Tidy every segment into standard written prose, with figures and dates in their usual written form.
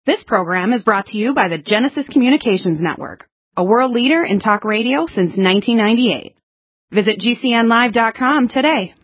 This program is brought to you by the Genesis Communications Network, a world leader in talk radio since 1998. Visit GCNlive.com today.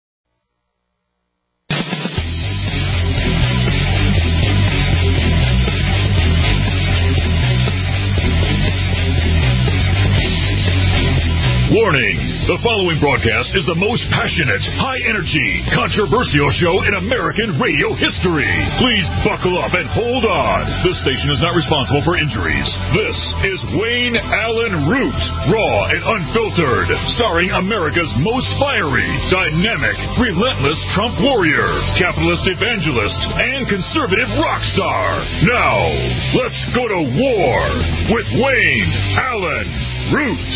Warning! The following broadcast is the most passionate, high-energy, controversial show in American radio history. Please buckle up and hold on. This station is not responsible for injuries. This is Wayne Allyn Root, raw and unfiltered, starring America's most fiery, dynamic, relentless Trump warrior, capitalist evangelist, and conservative rock star. Now, let's go to war with Wayne Allyn Root.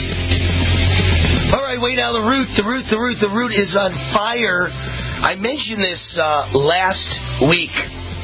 All right, Wayne Allyn Root. The Root is on fire. I mentioned this last week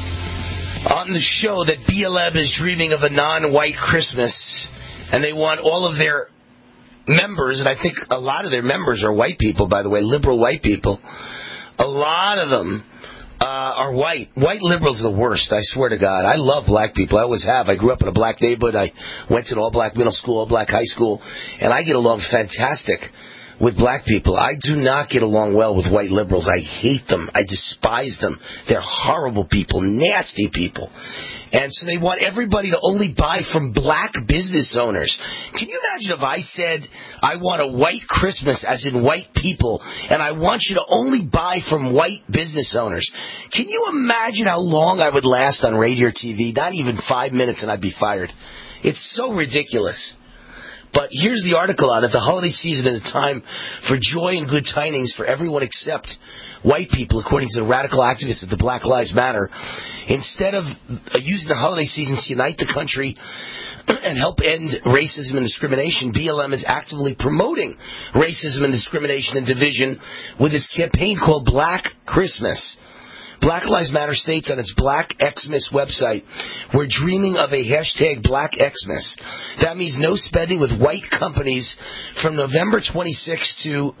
on the show that BLM is dreaming of a non-white Christmas, and they want all of their members, and I think a lot of their members are white people, by the way, liberal white people. A lot of them are white. White liberals are the worst, I swear to God. I love black people. I always have. I grew up in a black neighborhood. I went to an all-black middle school, all-black high school, and I get along fantastic with black people. I do not get along well with white liberals. I hate them. I despise them. They're horrible people, nasty people. And so they want everybody to only buy from black business owners. Can you imagine if I said I want a white Christmas, as in white people, and I want you to only buy from white business owners? Can you imagine how long I would last on radio or TV? Not even 5 minutes and I'd be fired. It's so ridiculous. But here's the article on it. The holiday season is a time for joy and good tidings for everyone except white people, according to the radical activists of the Black Lives Matter. Instead of using the holiday season to unite the country and help end racism and discrimination, BLM is actively promoting racism and discrimination and division with its campaign called Black Christmas. Black Lives Matter states on its Black Xmas website, we're dreaming of a hashtag Black Xmas. That means no spending with white companies from November 26 to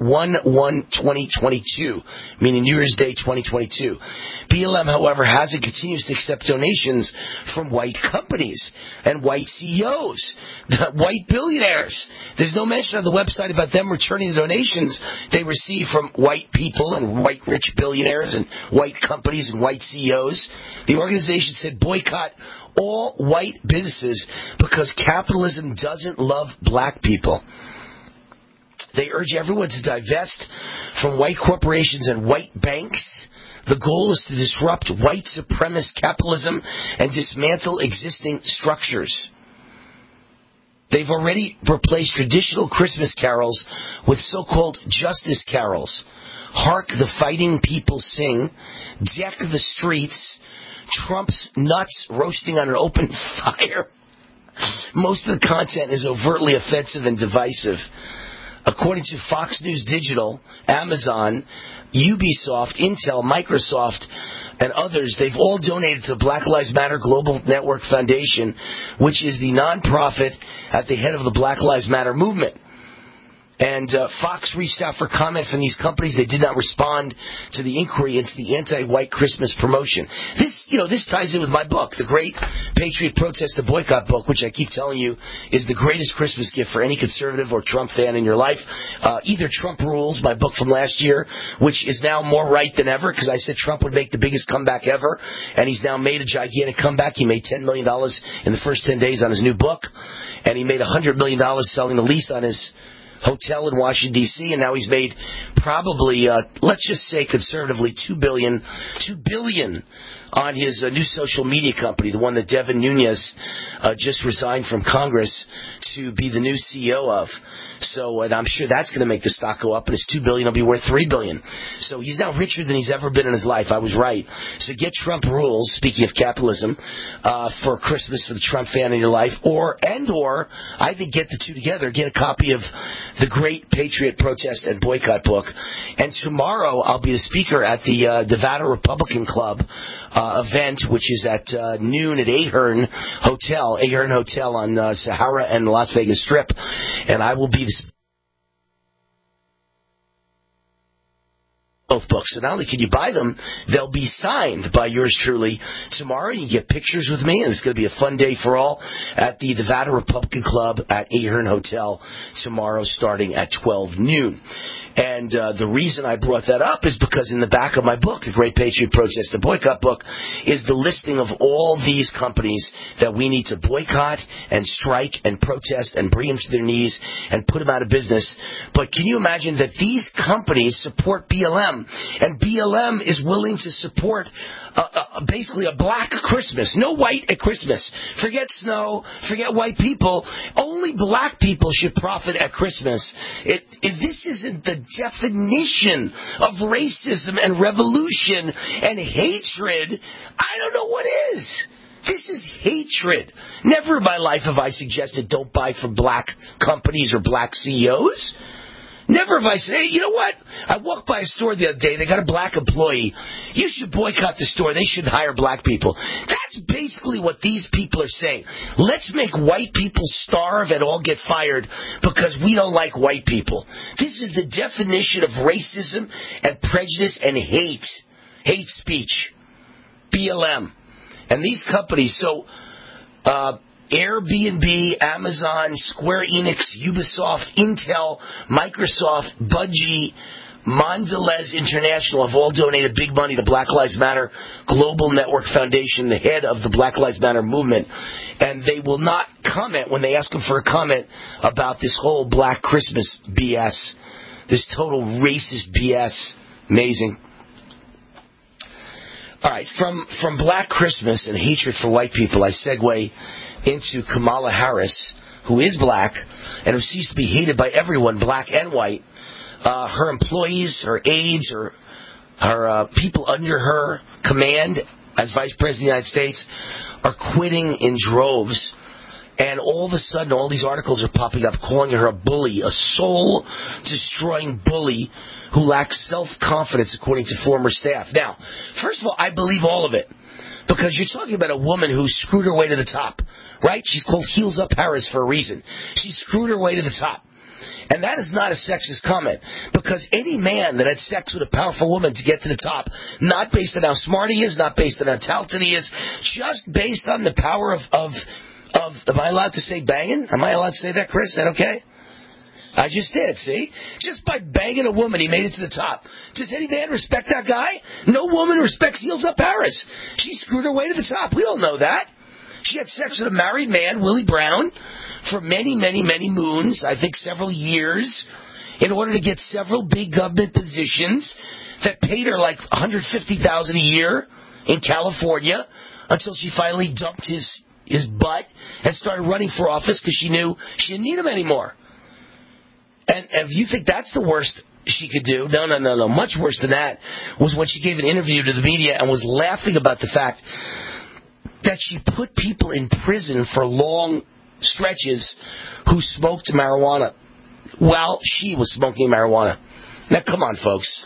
1/1/2022, meaning New Year's Day 2022. BLM, however, has and continues to accept donations from white companies and white CEOs, white billionaires. There's no mention on the website about them returning the donations they receive from white people and white rich billionaires and white companies and white CEOs. The organization said boycott all white businesses because capitalism doesn't love black people. They urge everyone to divest from white corporations and white banks. The goal is to disrupt white supremacist capitalism and dismantle existing structures. They've already replaced traditional Christmas carols with so-called justice carols. Hark the fighting people sing, deck the streets, Trump's nuts roasting on an open fire. Most of the content is overtly offensive and divisive. According to Fox News Digital, Amazon, Ubisoft, Intel, Microsoft, and others, they've all donated to the Black Lives Matter Global Network Foundation, which is the nonprofit at the head of the Black Lives Matter movement. And Fox reached out for comment from these companies. They did not respond to the inquiry into the anti-white Christmas promotion. This ties in with my book, The Great Patriot Protest and Boycott book, which I keep telling you is the greatest Christmas gift for any conservative or Trump fan in your life. Either Trump Rules, my book from last year, which is now more right than ever because I said Trump would make the biggest comeback ever, and he's now made a gigantic comeback. He made $10 million in the first 10 days on his new book, and he made $100 million selling the lease on his hotel in Washington, D.C., and now he's made probably, let's just say conservatively, $2 billion on his new social media company, the one that Devin Nunes just resigned from Congress to be the new CEO of. So, and I'm sure that's going to make the stock go up, and his $2 billion will be worth $3 billion. So he's now richer than he's ever been in his life. I was right. So get Trump Rules, speaking of capitalism, for Christmas for the Trump fan in your life, or I think get the two together. Get a copy of The Great Patriot Protest and Boycott book. And tomorrow I'll be the speaker at the Nevada Republican Club event, which is at noon at Ahern Hotel on Sahara and the Las Vegas Strip, and I will be both books. So not only can you buy them, they'll be signed by yours truly tomorrow. You get pictures with me, and it's going to be a fun day for all at the Nevada Republican Club at Ahern Hotel tomorrow starting at 12 noon. And the reason I brought that up is because in the back of my book, The Great Patriot Protest and Boycott book, is the listing of all these companies that we need to boycott and strike and protest and bring them to their knees and put them out of business. But can you imagine that these companies support BLM, and BLM is willing to support basically a black Christmas. No white at Christmas. Forget snow. Forget white people. Only black people should profit at Christmas. If this isn't the definition of racism and revolution and hatred, I don't know what is. This is hatred. Never in my life have I suggested don't buy from black companies or black CEOs. Never have I said, hey, you know what? I walked by a store the other day. They got a black employee. You should boycott the store. They should hire black people. That's basically what these people are saying. Let's make white people starve and all get fired because we don't like white people. This is the definition of racism and prejudice and hate. Hate speech. BLM. And these companies, so Airbnb, Amazon, Square Enix, Ubisoft, Intel, Microsoft, Bungie, Mondelez International have all donated big money to Black Lives Matter Global Network Foundation, the head of the Black Lives Matter movement. And they will not comment when they ask them for a comment about this whole Black Christmas BS, this total racist BS. Amazing. All right, from Black Christmas and hatred for white people, I segue into Kamala Harris, who is black and who seems to be hated by everyone, black and white. Her employees, her aides, her people under her command as Vice President of the United States are quitting in droves. And all of a sudden, all these articles are popping up calling her a bully, a soul-destroying bully who lacks self-confidence, according to former staff. Now, first of all, I believe all of it. Because you're talking about a woman who screwed her way to the top, right? She's called Heels Up Harris for a reason. She screwed her way to the top. And that is not a sexist comment. Because any man that had sex with a powerful woman to get to the top, not based on how smart he is, not based on how talented he is, just based on the power of am I allowed to say banging? Am I allowed to say that, Chris? Is that okay? I just did, see? Just by banging a woman, he made it to the top. Does any man respect that guy? No woman respects Heels Up Harris. She screwed her way to the top. We all know that. She had sex with a married man, Willie Brown, for many, many, many moons, I think several years, in order to get several big government positions that paid her like $150,000 a year in California until she finally dumped his butt and started running for office because she knew she didn't need him anymore. And if you think that's the worst she could do, no. Much worse than that was when she gave an interview to the media and was laughing about the fact that she put people in prison for long stretches who smoked marijuana while she was smoking marijuana. Now, come on, folks.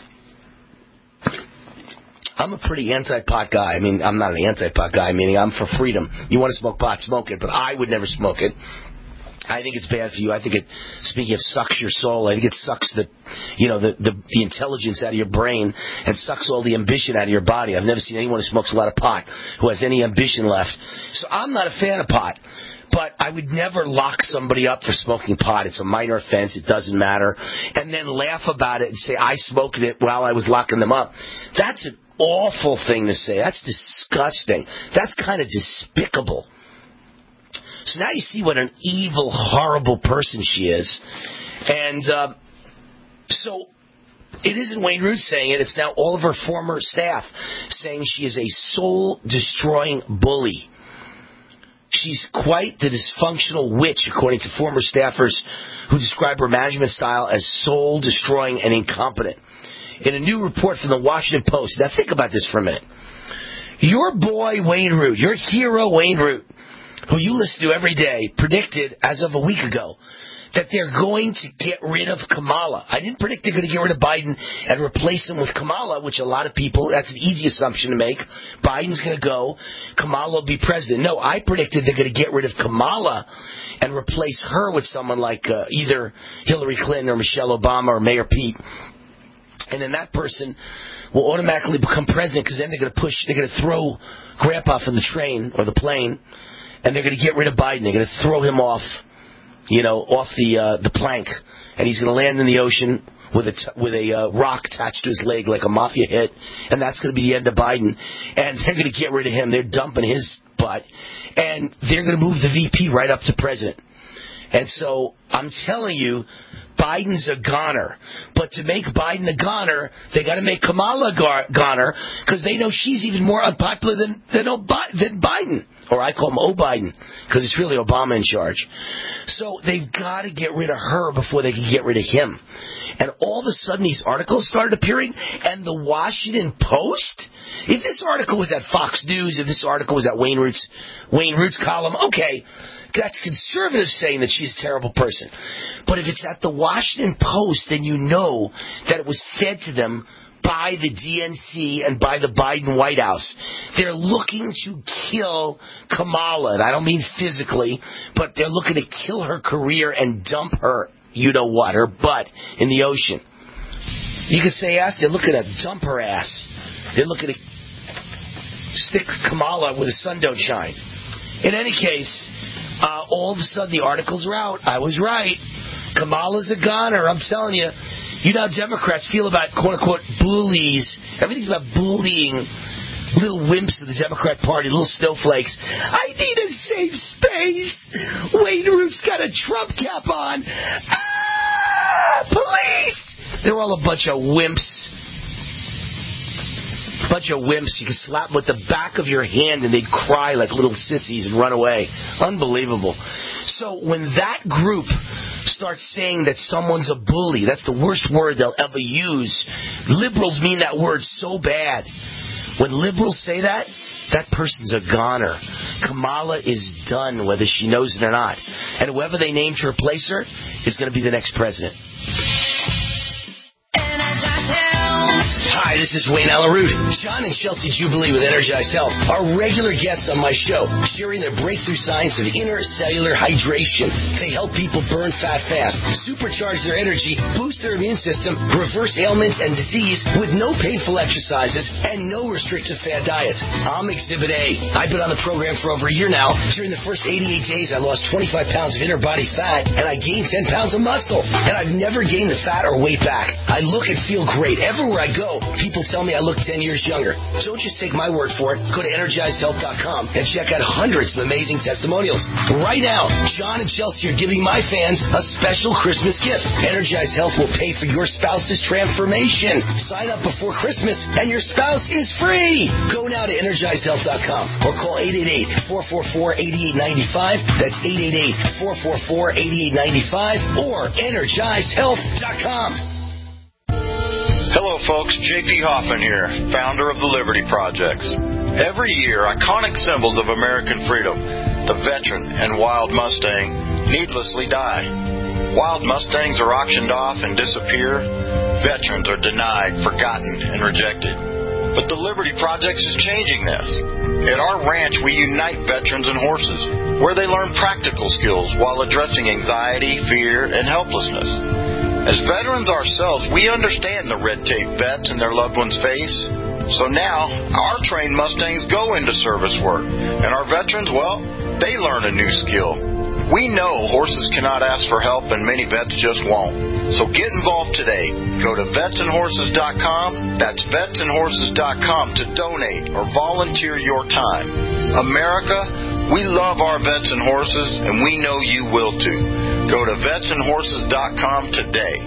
I'm a pretty anti-pot guy. I mean, I'm not an anti-pot guy, meaning I'm for freedom. You want to smoke pot, smoke it, but I would never smoke it. I think it's bad for you. I think it, speaking of sucks your soul, I think it sucks the intelligence out of your brain and sucks all the ambition out of your body. I've never seen anyone who smokes a lot of pot who has any ambition left. So I'm not a fan of pot. But I would never lock somebody up for smoking pot. It's a minor offense. It doesn't matter. And then laugh about it and say, I smoked it while I was locking them up. That's an awful thing to say. That's disgusting. That's kind of despicable. So now you see what an evil, horrible person she is. And so it isn't Wayne Root saying it. It's now all of her former staff saying she is a soul-destroying bully. She's quite the dysfunctional witch, according to former staffers who describe her management style as soul-destroying and incompetent. In a new report from the Washington Post, now think about this for a minute. Your boy Wayne Root, your hero Wayne Root, who you listen to every day, predicted as of a week ago that they're going to get rid of Kamala. I didn't predict they're going to get rid of Biden and replace him with Kamala, which a lot of people, that's an easy assumption to make. Biden's going to go, Kamala will be president. No, I predicted they're going to get rid of Kamala and replace her with someone like either Hillary Clinton or Michelle Obama or Mayor Pete. And then that person will automatically become president because then they're going to throw Grandpa from the train or the plane, and they're going to get rid of Biden. They're going to throw him off the plank, and he's going to land in the ocean with a rock attached to his leg like a mafia hit, and that's going to be the end of Biden. And they're going to get rid of him. They're dumping his butt, and they're going to move the VP right up to president. And so I'm telling you, Biden's a goner. But to make Biden a goner, they got to make Kamala a goner because they know she's even more unpopular than Biden. Or I call him O-Biden because it's really Obama in charge. So they've got to get rid of her before they can get rid of him. And all of a sudden these articles started appearing, and the Washington Post, if this article was at Fox News, if this article was at Wayne Root's column, okay, that's conservatives saying that she's a terrible person. But if it's at the Washington Post, then you know that it was fed to them by the DNC and by the Biden White House. They're looking to kill Kamala, and I don't mean physically, but they're looking to kill her career and dump her, her butt in the ocean. You could say ass, they're looking to dump her ass. They're looking to stick Kamala where the sun don't shine. In any case, all of a sudden the articles are out. I was right. Kamala's a goner. I'm telling you. You know how Democrats feel about quote-unquote bullies. Everything's about bullying little wimps of the Democrat Party, little snowflakes. I need a safe space. Wayne Root's got a Trump cap on. Police! They're all a bunch of wimps. You could slap them with the back of your hand and they'd cry like little sissies and run away. Unbelievable. So when that group starts saying that someone's a bully, that's the worst word they'll ever use. Liberals mean that word so bad. When liberals say that, that person's a goner. Kamala is done, whether she knows it or not. And whoever they name to replace her is going to be the next president. Hi, this is Wayne Allen Root. John and Chelsea Jubilee with Energized Health are regular guests on my show, sharing their breakthrough science of intercellular hydration. They help people burn fat fast, supercharge their energy, boost their immune system, reverse ailments and disease with no painful exercises and no restrictive fad diets. I'm Exhibit A. I've been on the program for over a year now. During the first 88 days, I lost 25 pounds of inner body fat, and I gained 10 pounds of muscle. And I've never gained the fat or weight back. I look and feel great. Everywhere I go, people tell me I look 10 years younger. Don't just take my word for it. Go to EnergizedHealth.com and check out hundreds of amazing testimonials. Right now, John and Chelsea are giving my fans a special Christmas gift. Energized Health will pay for your spouse's transformation. Sign up before Christmas and your spouse is free. Go now to EnergizedHealth.com or call 888-444-8895. That's 888-444-8895 or EnergizedHealth.com. Hello folks, J.P. Hoffman here, founder of the Liberty Projects. Every year, iconic symbols of American freedom, the veteran and wild Mustang, needlessly die. Wild Mustangs are auctioned off and disappear. Veterans are denied, forgotten, and rejected. But the Liberty Projects is changing this. At our ranch, we unite veterans and horses, where they learn practical skills while addressing anxiety, fear, and helplessness. As veterans ourselves, we understand the red tape vets and their loved ones face. So now, our trained Mustangs go into service work. And our veterans, well, they learn a new skill. We know horses cannot ask for help, and many vets just won't. So get involved today. Go to vetsandhorses.com. That's vetsandhorses.com to donate or volunteer your time. America, we love our vets and horses, and we know you will too. Go to vetsandhorses.com today.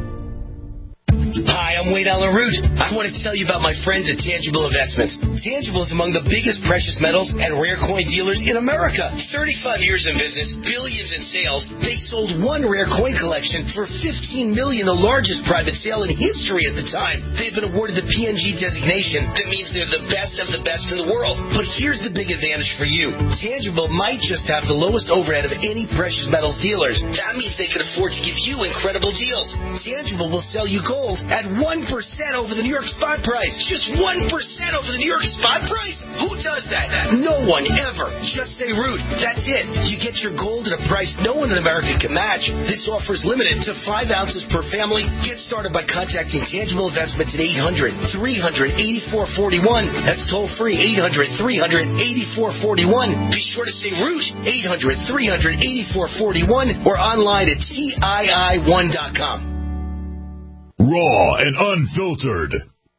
Hi, I'm Wayne Allen Root. I want to tell you about my friends at Tangible Investments. Tangible is among the biggest precious metals and rare coin dealers in America. 35 years in business, billions in sales. They sold one rare coin collection for $15 million, the largest private sale in history at the time. They've been awarded the PNG designation. That means they're the best of the best in the world. But here's the big advantage for you. Tangible might just have the lowest overhead of any precious metals dealers. That means they can afford to give you incredible deals. Tangible will sell you gold at 1% over the New York spot price. Just 1% over the New York spot price? Who does that? No one ever. Just say Root. That's it. You get your gold at a price no one in America can match. This offer is limited to 5 ounces per family. Get started by contacting Tangible Investments at 800-300-8441. That's toll free, 800-300-8441. Be sure to say Root, 800-300-8441, or online at TII1.com. Raw and unfiltered.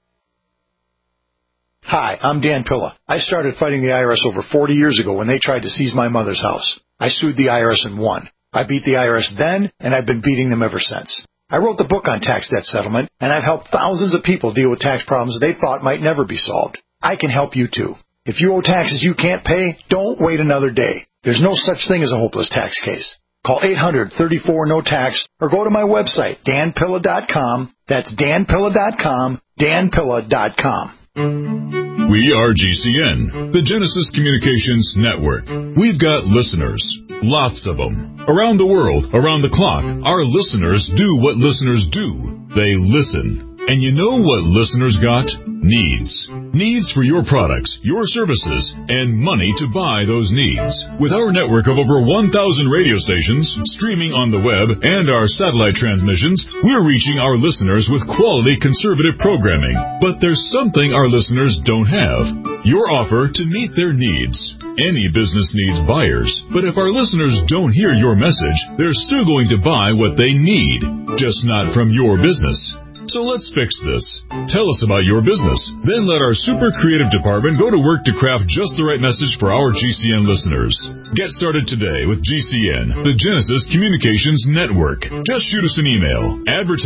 Hi, I'm Dan Pilla. I started fighting the IRS over 40 years ago when they tried to seize my mother's house. I sued the IRS and won. I beat the IRS then, and I've been beating them ever since. I wrote the book on tax debt settlement, and I've helped thousands of people deal with tax problems they thought might never be solved. I can help you too. If you owe taxes you can't pay, don't wait another day. There's no such thing as a hopeless tax case. Call 800-34-NO-TAX or go to my website, danpilla.com. That's danpilla.com, danpilla.com. We are GCN, the Genesis Communications Network. We've got listeners, lots of them. Around the world, around the clock, our listeners do what listeners do. They listen. And you know what listeners got? Needs. Needs for your products, your services, and money to buy those needs. With our network of over 1,000 radio stations, streaming on the web, and our satellite transmissions, we're reaching our listeners with quality conservative programming. But there's something our listeners don't have. Your offer to meet their needs. Any business needs buyers, but if our listeners don't hear your message, they're still going to buy what they need, just not from your business. So let's fix this. Tell us about your business. Then let our super creative department go to work to craft just the right message for our GCN listeners. Get started today with GCN, the Genesis Communications Network. Just shoot us an email.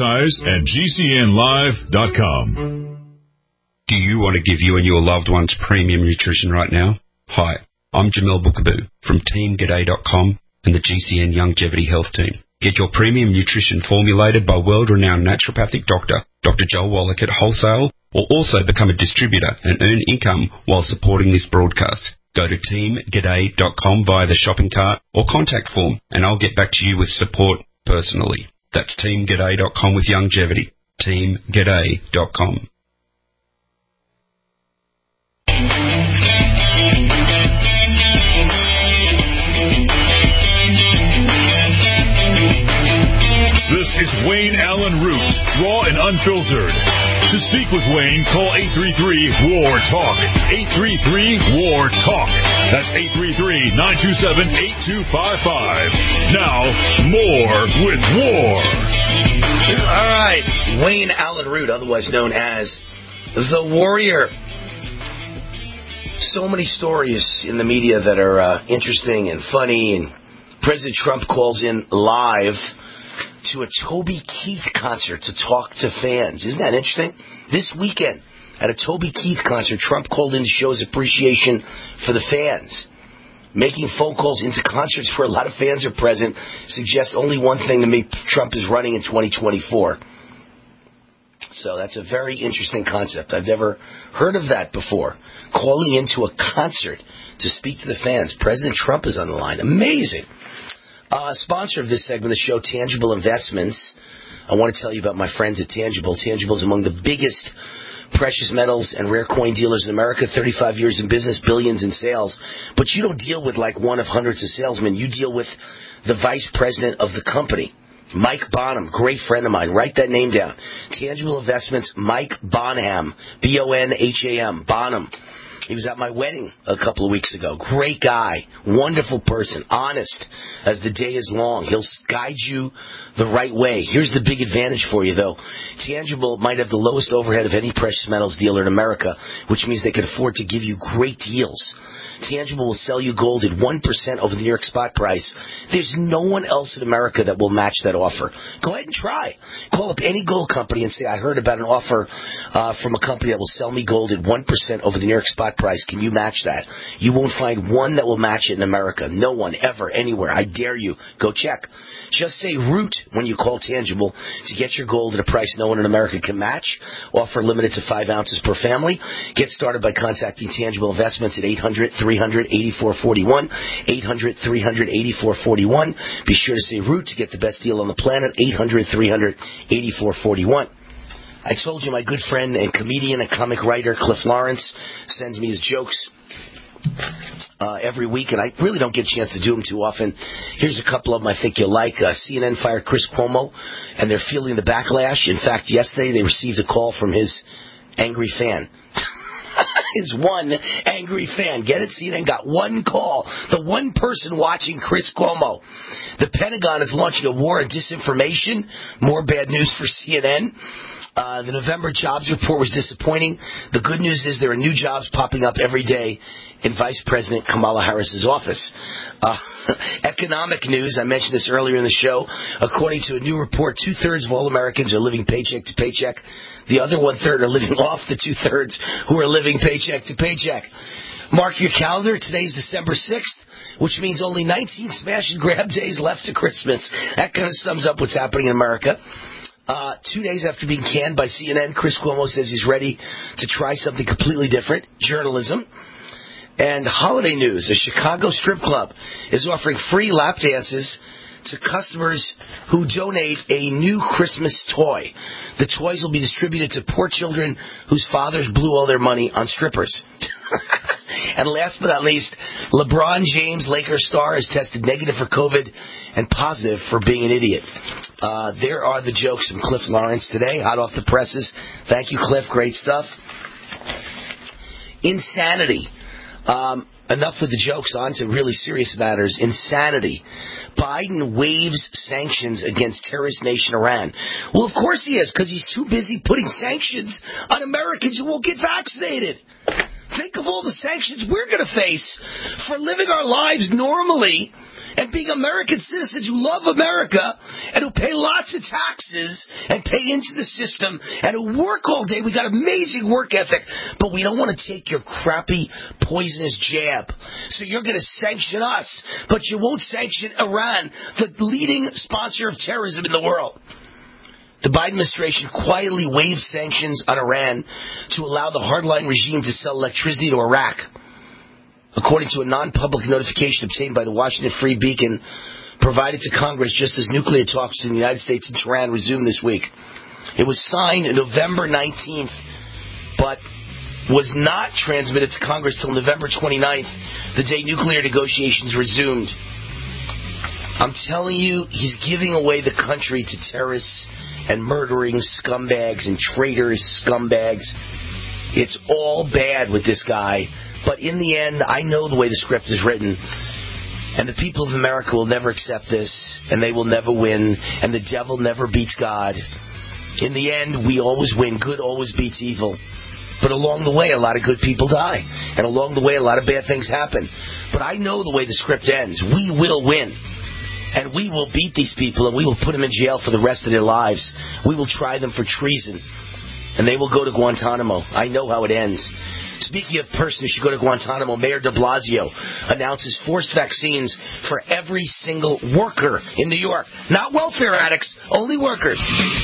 Advertise@GCNlive.com. Do you want to give you and your loved ones premium nutrition right now? Hi, I'm Jamel Bookaboo from TeamGaday.com and the GCN Longevity Health Team. Get your premium nutrition formulated by world-renowned naturopathic doctor, Dr. Joel Wallach at Wholesale, or also become a distributor and earn income while supporting this broadcast. Go to teamgaday.com via the shopping cart or contact form, and I'll get back to you with support personally. That's teamgaday.com with longevity. teamgaday.com. This is Wayne Allen Root, raw and unfiltered. To speak with Wayne, call 833-WAR-TALK. 833-WAR-TALK. That's 833-927-8255. Now, more with War. All right, Wayne Allen Root, otherwise known as The Warrior. So many stories in the media that are interesting and funny, and President Trump calls in live to a Toby Keith concert to talk to fans. Isn't that interesting? This weekend, at a Toby Keith concert, Trump called in to show his appreciation for the fans. Making phone calls into concerts where a lot of fans are present suggests only one thing to me: Trump is running in 2024. So that's a very interesting concept. I've never heard of that before. Calling into a concert to speak to the fans. President Trump is on the line. Amazing. Sponsor of this segment of the show, Tangible Investments. I want to tell you about my friends at Tangible. Tangible is among the biggest precious metals and rare coin dealers in America. 35 years in business, billions in sales. But you don't deal with like one of hundreds of salesmen. You deal with the vice president of the company, Mike Bonham, great friend of mine. Write that name down. Tangible Investments, Mike Bonham, B-O-N-H-A-M, Bonham. He was at my wedding a couple of weeks ago. Great guy, wonderful person, honest as the day is long. He'll guide you the right way. Here's the big advantage for you, though. Tangible might have the lowest overhead of any precious metals dealer in America, which means they can afford to give you great deals. Tangible will sell you gold at 1% over the New York spot price. There's no one else in America that will match that offer. Go ahead and try. Call up any gold company and say, I heard about an offer from a company that will sell me gold at 1% over the New York spot price. Can you match that? You won't find one that will match it in America. No one, ever, anywhere. I dare you. Go check. Just say Root when you call Tangible to get your gold at a price no one in America can match. Offer limited to 5 ounces per family. Get started by contacting Tangible Investments at 800-300-8441. 800-300-8441. Be sure to say Root to get the best deal on the planet. 800-300-8441. I told you my good friend and comedian and comic writer Cliff Lawrence sends me his jokes every week, and I really don't get a chance to do them too often. Here's a couple of them I think you'll like. CNN fired Chris Cuomo, and they're feeling the backlash. In fact, yesterday they received a call from his angry fan. His one angry fan. Get it? CNN got one call. The one person watching Chris Cuomo. The Pentagon is launching a war on disinformation. More bad news for CNN. The November jobs report was disappointing. The good news is there are new jobs popping up every day in Vice President Kamala Harris's office. Economic news, I mentioned this earlier in the show. According to a new report, 2/3 of all Americans are living paycheck to paycheck. The other 1/3 are living off the 2/3 who are living paycheck to paycheck. Mark your calendar. Today's December 6th, which means only 19 smash and grab days left to Christmas. That kind of sums up what's happening in America. 2 days after being canned by CNN, Chris Cuomo says he's ready to try something completely different, journalism. And holiday news, a Chicago strip club is offering free lap dances to customers who donate a new Christmas toy. The toys will be distributed to poor children whose fathers blew all their money on strippers. And last but not least, LeBron James, Lakers star, has tested negative for COVID and positive for being an idiot. There are the jokes from Cliff Lawrence today, hot off the presses. Thank you, Cliff. Great stuff. Insanity. Enough with the jokes, on to really serious matters. Insanity. Biden waives sanctions against terrorist nation Iran. Well, of course he is, because he's too busy putting sanctions on Americans who won't get vaccinated. Think of all the sanctions we're going to face for living our lives normally and being American citizens who love America and who pay lots of taxes and pay into the system and who work all day. We got amazing work ethic, but we don't want to take your crappy poisonous jab. So you're going to sanction us, but you won't sanction Iran, the leading sponsor of terrorism in the world. The Biden administration quietly waived sanctions on Iran to allow the hardline regime to sell electricity to Iraq. According to a non-public notification obtained by the Washington Free Beacon, provided to Congress just as nuclear talks in the United States and Tehran resumed this week. It was signed November 19th, but was not transmitted to Congress till November 29th, the day nuclear negotiations resumed. I'm telling you, he's giving away the country to terrorists and murdering scumbags and traitors, scumbags. It's all bad with this guy. But in the end, I know the way the script is written. And the people of America will never accept this. And they will never win. And the devil never beats God. In the end, we always win. Good always beats evil. But along the way, a lot of good people die. And along the way, a lot of bad things happen. But I know the way the script ends. We will win. And we will beat these people. And we will put them in jail for the rest of their lives. We will try them for treason. And they will go to Guantanamo. I know how it ends. Speaking of person who should go to Guantanamo, Mayor de Blasio announces forced vaccines for every single worker in New York. Not welfare addicts, only workers.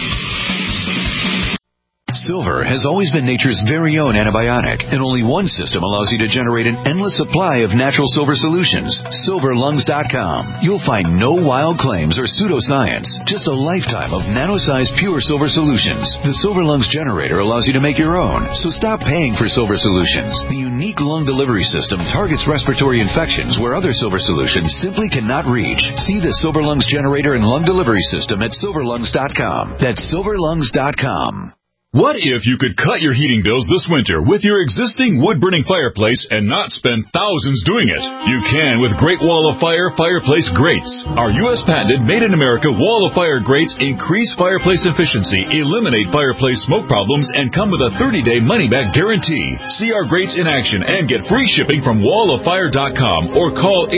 Silver has always been nature's very own antibiotic, and only one system allows you to generate an endless supply of natural silver solutions. SilverLungs.com. You'll find no wild claims or pseudoscience, just a lifetime of nano-sized pure silver solutions. The Silver Lungs generator allows you to make your own, so stop paying for silver solutions. The unique lung delivery system targets respiratory infections where other silver solutions simply cannot reach. See the Silver Lungs generator and lung delivery system at SilverLungs.com. That's SilverLungs.com. What if you could cut your heating bills this winter with your existing wood-burning fireplace and not spend thousands doing it? You can with Great Wall of Fire fireplace grates. Our U.S. patented made-in-America Wall of Fire grates increase fireplace efficiency, eliminate fireplace smoke problems, and come with a 30-day money-back guarantee. See our grates in action and get free shipping from walloffire.com or call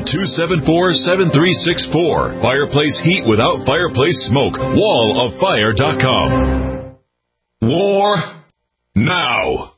800-274-7364. Fireplace heat without fireplace smoke. walloffire.com. War now.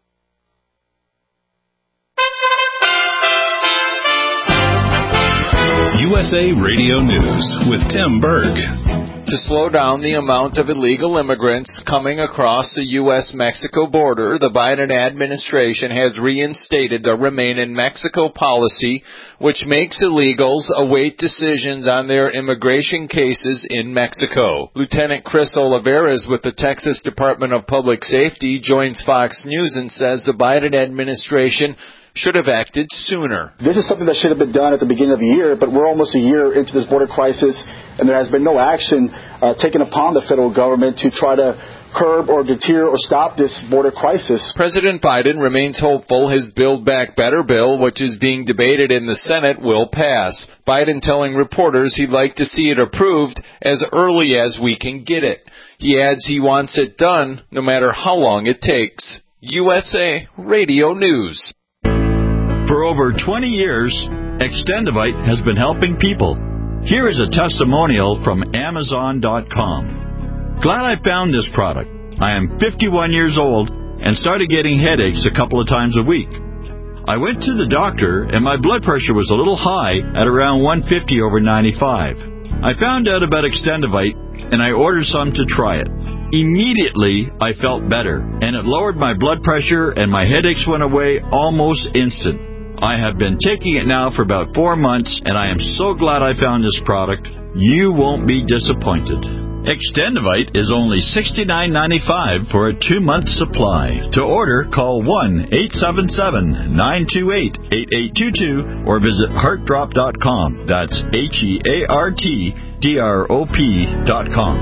USA Radio News with Tim Berg. to slow down the amount of illegal immigrants coming across the U.S.-Mexico border, the Biden administration has reinstated the Remain in Mexico policy, which makes illegals await decisions on their immigration cases in Mexico. Lieutenant Chris Olivares with the Texas Department of Public Safety joins Fox News and says the Biden administration should have acted sooner. This is something that should have been done at the beginning of the year, but we're almost a year into this border crisis, and there has been no action taken upon the federal government to try to curb or deter or stop this border crisis. President Biden remains hopeful his Build Back Better bill, which is being debated in the Senate, will pass. Biden telling reporters he'd like to see it approved as early as we can get it. He adds he wants it done no matter how long it takes. USA Radio News. For over 20 years, Extendivite has been helping people. Here is a testimonial from Amazon.com. Glad I found this product. I am 51 years old and started getting headaches a couple of times a week. I went to the doctor and my blood pressure was a little high at around 150/95. I found out about Extendivite and I ordered some to try it. Immediately, I felt better, and it lowered my blood pressure and my headaches went away almost instant. I have been taking it now for about 4 months, and I am so glad I found this product. You won't be disappointed. Extendivite is only $69.95 for a 2-month supply. To order, call 1-877-928-8822 or visit heartdrop.com. That's HEARTDROP.com.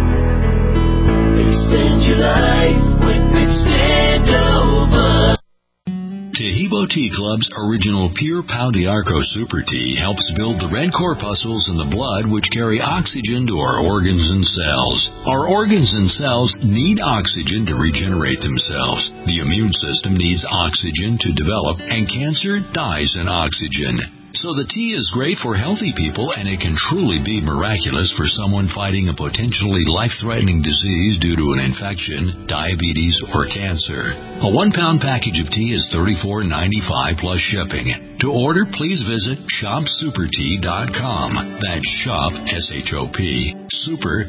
Extend your life with Extendova. Tahibo Tea Club's original Pure Pau d'Arco Super Tea helps build the red corpuscles in the blood which carry oxygen to our organs and cells. Our organs and cells need oxygen to regenerate themselves. The immune system needs oxygen to develop, and cancer dies in oxygen. So the tea is great for healthy people, and it can truly be miraculous for someone fighting a potentially life-threatening disease due to an infection, diabetes, or cancer. A 1-pound package of tea is $34.95 plus shipping. To order, please visit shopsupertea.com. That's shop, S-H-O-P, super,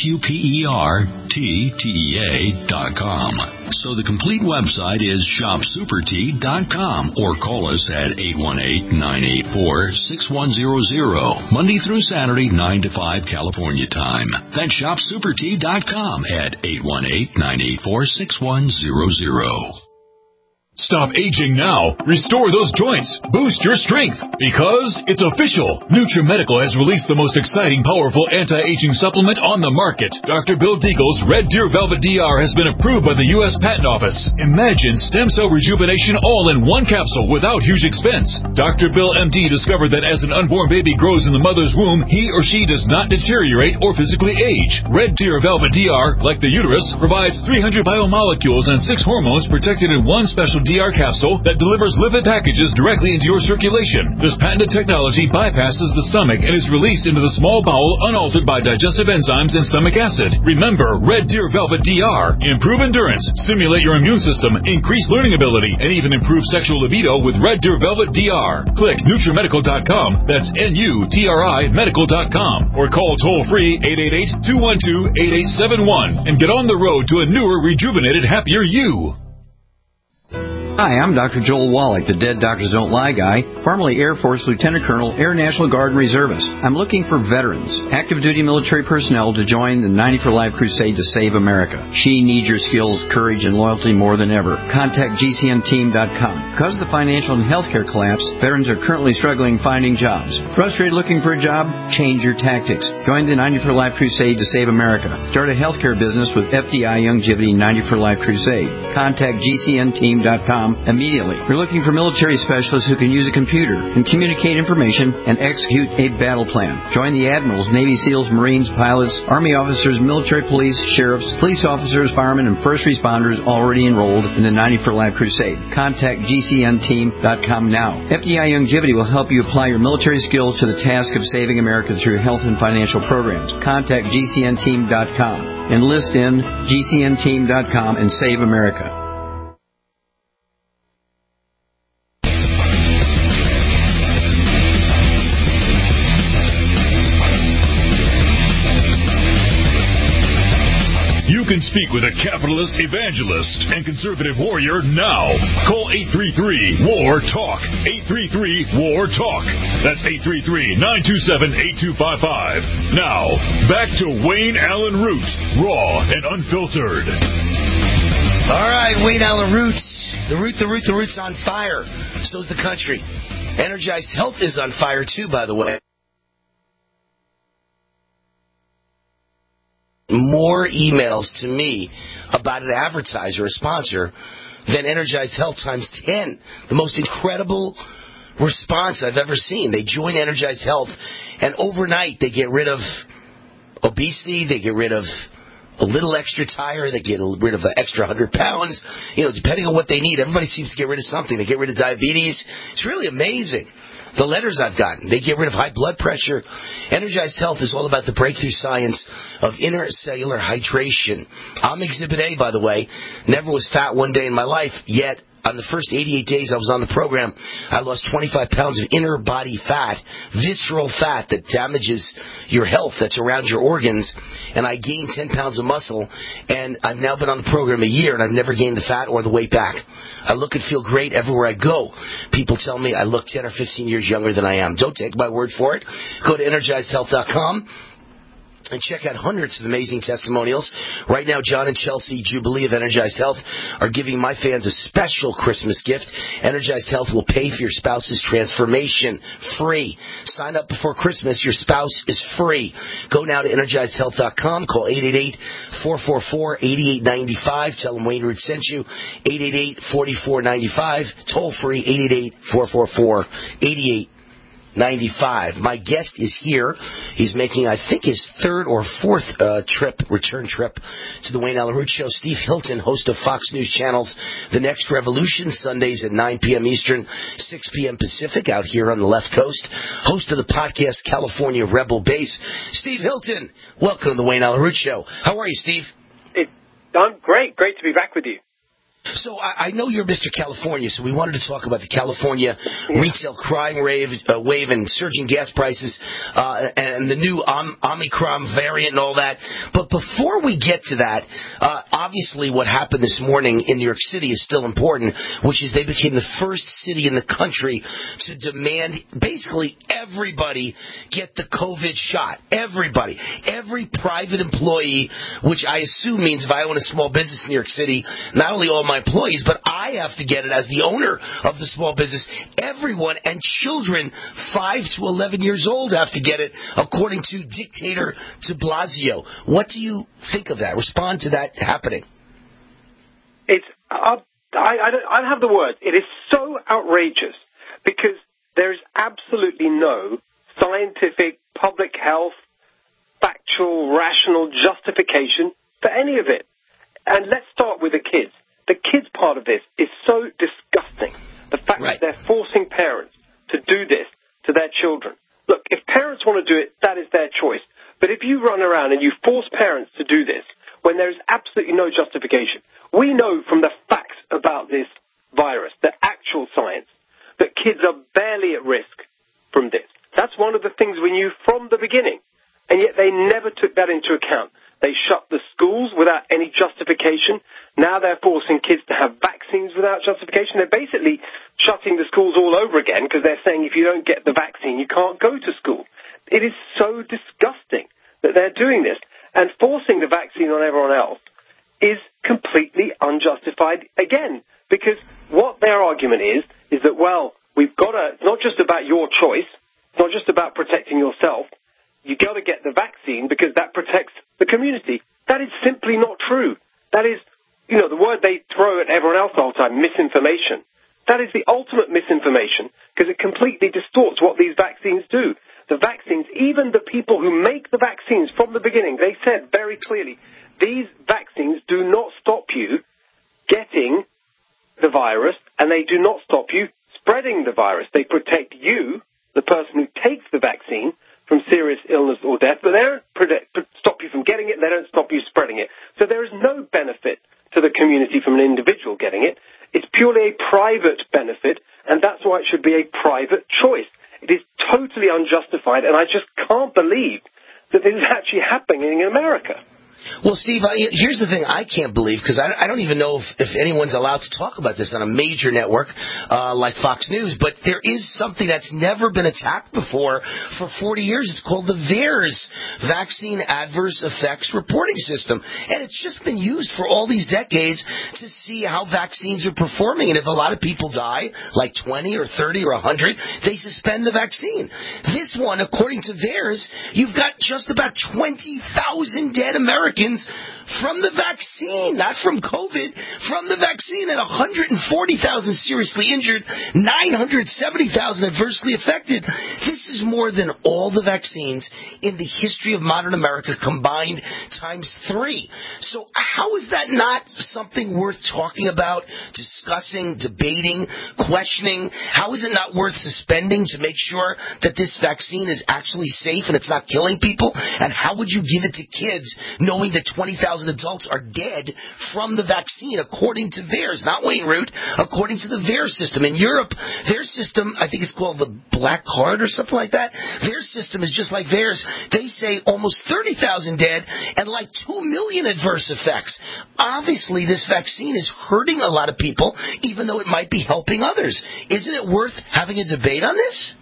SUPERTTEA.com. So the complete website is shopsupertea.com, or call us at 818-984-6100, Monday through Saturday, 9 to 5 California time. That's shopsupertea.com at 818-984-6100. Stop aging now. Restore those joints. Boost your strength. Because it's official. NutriMedical has released the most exciting, powerful anti-aging supplement on the market. Dr. Bill Deagle's Red Deer Velvet DR has been approved by the U.S. Patent Office. Imagine stem cell rejuvenation all in one capsule without huge expense. Dr. Bill MD discovered that as an unborn baby grows in the mother's womb, he or she does not deteriorate or physically age. Red Deer Velvet DR, like the uterus, provides 300 biomolecules and 6 hormones protected in one special DR capsule that delivers lipid packages directly into your circulation. This patented technology bypasses the stomach and is released into the small bowel unaltered by digestive enzymes and stomach acid. Remember, Red Deer Velvet DR. Improve endurance, stimulate your immune system, increase learning ability, and even improve sexual libido with Red Deer Velvet DR. Click NutriMedical.com, that's NUTRI Medical.com, or call toll-free 888-212-8871 and get on the road to a newer, rejuvenated, happier you. Hi, I'm Dr. Joel Wallach, the Dead Doctors Don't Lie guy, formerly Air Force Lieutenant Colonel, Air National Guard Reservist. I'm looking for veterans, active duty military personnel to join the 90 for Life crusade to save America. She needs your skills, courage, and loyalty more than ever. Contact GCNteam.com. Because of the financial and healthcare collapse, veterans are currently struggling finding jobs. Frustrated looking for a job? Change your tactics. Join the 90 for Life crusade to save America. Start a healthcare business with FDI Longevity 90 for Life crusade. Contact GCNteam.com immediately. We're looking for military specialists who can use a computer and communicate information and execute a battle plan. Join the admirals, Navy SEALs, Marines, pilots, Army officers, military police, sheriffs, police officers, firemen, and first responders already enrolled in the 90 for Life crusade. Contact GCNteam.com now. FDI Longevity will help you apply your military skills to the task of saving America through health and financial programs. Contact GCNteam.com. Enlist in GCNteam.com and save America. speak with a capitalist evangelist and conservative warrior now. Call 833-WAR-TALK. 833-WAR-TALK. That's 833-927-8255. Now, back to Wayne Allen Root, raw and unfiltered. All right, Wayne Allen Root. The Root's on fire. So's the country. Energized Health is on fire, too, by the way. More emails to me about an advertiser, a sponsor, than Energized Health times 10. The most incredible response I've ever seen. They join Energized Health, and overnight they get rid of obesity, they get rid of a little extra tire, they get rid of an extra 100 pounds, depending on what they need. Everybody seems to get rid of something. They get rid of diabetes. It's really amazing. The letters I've gotten, they get rid of high blood pressure. Energized Health is all about the breakthrough science of intercellular hydration. I'm Exhibit A, by the way. Never was fat one day in my life, yet on the first 88 days I was on the program, I lost 25 pounds of inner body fat, visceral fat that damages your health, that's around your organs, and I gained 10 pounds of muscle, and I've now been on the program a year, and I've never gained the fat or the weight back. I look and feel great everywhere I go. People tell me I look 10 or 15 years younger than I am. Don't take my word for it. Go to EnergizedHealth.com. and check out hundreds of amazing testimonials. Right now, John and Chelsea Jubilee of Energized Health are giving my fans a special Christmas gift. Energized Health will pay for your spouse's transformation free. Sign up before Christmas. Your spouse is free. Go now to EnergizedHealth.com. Call 888-444-8895. Tell them Wayne Root sent you. 888-4495. Toll free 888-444-8895. My guest is here. He's making, I think, his third or fourth return trip to the Wayne Allen Root Show. Steve Hilton, host of Fox News Channel's The Next Revolution, Sundays at 9 p.m. Eastern, 6 p.m. Pacific, out here on the left coast. Host of the podcast California Rebel Base. Steve Hilton, welcome to the Wayne Allen Root Show. How are you, Steve? I'm great. Great to be back with you. So I know you're Mr. California, so we wanted to talk about the California retail crime wave and surging gas prices and the new Omicron variant and all that. But before we get to that, obviously what happened this morning in New York City is still important, which is they became the first city in the country to demand basically everybody get the COVID shot. Everybody. Every private employee, which I assume means if I own a small business in New York City, not only all my employees, but I have to get it as the owner of the small business. Everyone and children 5 to 11 years old have to get it, according to dictator de Blasio. What do you think of that? Respond to that happening. I don't have the words. It is so outrageous because there is absolutely no scientific, public health, factual, rational justification for any of it. And let's start with the kids. The kids part of this is so disgusting. The fact that they're forcing parents to do this to their children. Look, if parents want to do it, that is their choice. But if you run around and you force parents to do this when there is absolutely no justification, we know from the facts about this virus, the actual science, that kids are barely at risk from this. That's one of the things we knew from the beginning. And yet they never took that into account. They shut the schools without any justification. Now they're forcing kids to have vaccines without justification. They're basically shutting the schools all over again because they're saying if you don't get the vaccine, you can't go to school. It is so disgusting that they're doing this. And forcing the vaccine on everyone else is completely unjustified again. Because what their argument is that, well, we've got to, it's not just about your choice. It's not just about protecting yourself. You got to get the vaccine because that protects the community. That is simply not true. That is, the word they throw at everyone else all the time, misinformation. That is the ultimate misinformation because it completely distorts what these vaccines do. The vaccines, even the people who make the vaccines from the beginning, they said very clearly, these vaccines do not stop you getting the virus and they do not stop you spreading the virus. They protect you, the person who takes the vaccine, from serious illness or death, but they don't stop you from getting it, they don't stop you spreading it. So there is no benefit to the community from an individual getting it. It's purely a private benefit, and that's why it should be a private choice. It is totally unjustified, and I just can't believe that this is actually happening in America. Well, Steve, here's the thing I can't believe, because I don't even know if anyone's allowed to talk about this on a major network like Fox News, but there is something that's never been attacked before for 40 years. It's called the VAERS, Vaccine Adverse Effects Reporting System, and it's just been used for all these decades to see how vaccines are performing, and if a lot of people die, like 20 or 30 or 100, they suspend the vaccine. This one, according to VAERS, you've got just about 20,000 dead Americans from the vaccine, not from COVID, from the vaccine, and 140,000 seriously injured, 970,000 adversely affected. This is more than all the vaccines in the history of modern America combined times 3. So how is that not something worth talking about, discussing, debating, questioning? How is it not worth suspending to make sure that this vaccine is actually safe and it's not killing people? And how would you give it to kids knowing that 20,000 adults are dead from the vaccine, according to VAERS, not Wayne Root, according to the VAERS system. In Europe, their system, I think it's called the Black Card or something like that. Their system is just like VAERS. They say almost 30,000 dead and like 2 million adverse effects. Obviously, this vaccine is hurting a lot of people, even though it might be helping others. Isn't it worth having a debate on this?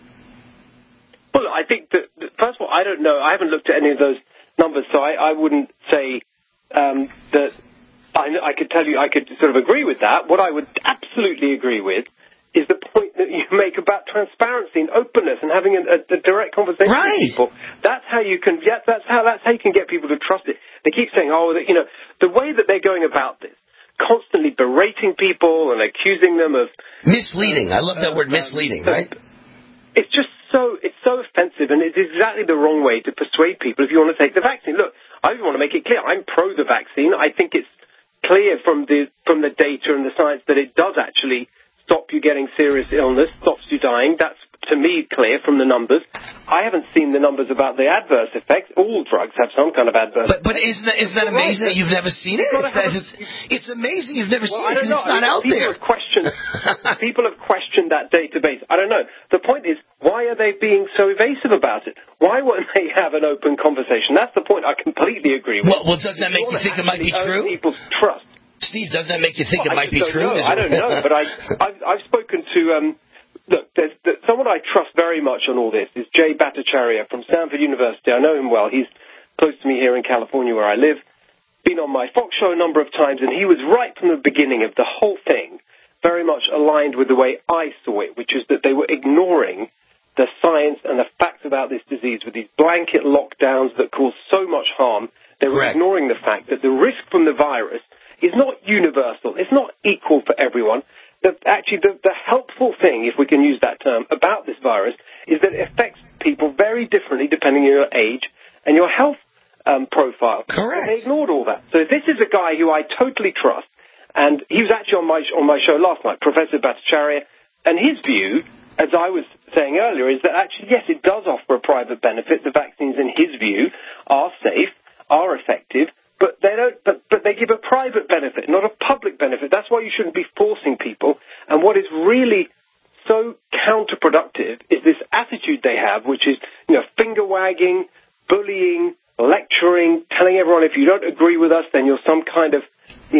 Well, I think that, first of all, I don't know. I haven't looked at any of those numbers, so I wouldn't say that I could tell you I could sort of agree with that. What I would absolutely agree with is the point that you make about transparency and openness and having a direct conversation with people. That's how you can get. That's how you can get people to trust it. They keep saying, the way that they're going about this, constantly berating people and accusing them of misleading. I love that word, misleading. Right? It's just so offensive, and it's exactly the wrong way to persuade people if you want to take the vaccine. Look, I want to make it clear. I'm pro the vaccine. I think it's clear from the data and the science that it does actually stop you getting serious illness, stops you dying. That's, to me, clear from the numbers. I haven't seen the numbers about the adverse effects. All drugs have some kind of adverse effects. But isn't that amazing that you've never seen it? It's amazing you've never seen it because it's not out there. People have questioned that database. I don't know. The point is, why are they being so evasive about it? Why won't they have an open conversation? That's the point I completely agree with. Well, doesn't that make you think it might be true? People's trust. Steve, doesn't that make you think it might be true? I don't know, but I've spoken to... Look, someone I trust very much on all this is Jay Bhattacharya from Stanford University. I know him well. He's close to me here in California where I live. Been on my Fox show a number of times, and he was right from the beginning of the whole thing, very much aligned with the way I saw it, which is that they were ignoring the science and the facts about this disease with these blanket lockdowns that cause so much harm. They were ignoring the fact that the risk from the virus is not universal. It's not equal for everyone. Actually, the helpful thing, if we can use that term, about this virus is that it affects people very differently depending on your age and your health profile. Correct. And they ignored all that. So this is a guy who I totally trust, and he was actually on my show last night, Professor Bhattacharya, and his view, as I was saying earlier, is that actually, yes, it does offer a private benefit. The vaccines, in his view, are safe, are effective, but they don't. But they give a private benefit, not a public benefit. That's why you shouldn't be forcing people. And what is really so counterproductive is this attitude they have, which is finger wagging, bullying, lecturing, telling everyone if you don't agree with us, then you're some kind of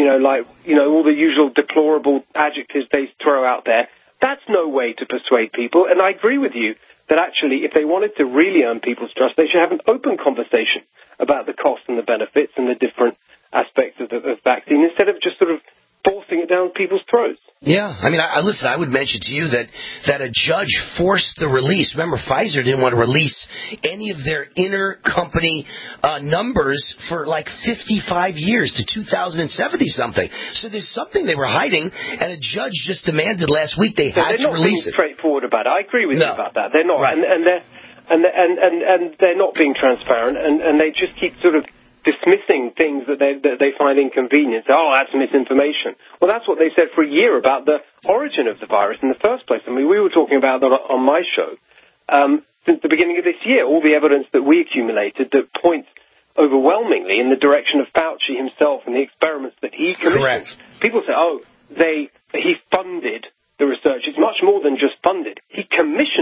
all the usual deplorable adjectives they throw out there. That's no way to persuade people. And I agree with you that actually, if they wanted to really earn people's trust, they should have an open conversation about the costs and the benefits and the different aspects of the vaccine instead of just sort of forcing it down people's throats. Yeah, I mean, listen, I would mention to you that a judge forced the release. Remember, Pfizer didn't want to release any of their intercompany numbers for like 55 years to 2070-something. So there's something they were hiding, and a judge just demanded last week they had to release it. They're not being straightforward about it. I agree with you about that. They're not. Right. And they're not being transparent, and they just keep sort of dismissing things that they find inconvenient. Oh, that's misinformation. Well, that's what they said for a year about the origin of the virus in the first place. I mean, we were talking about that on my show since the beginning of this year, all the evidence that we accumulated that points overwhelmingly in the direction of Fauci himself and the experiments that he commissioned. Correct. People say, he funded the research. It's much more than just funded. He commissioned it.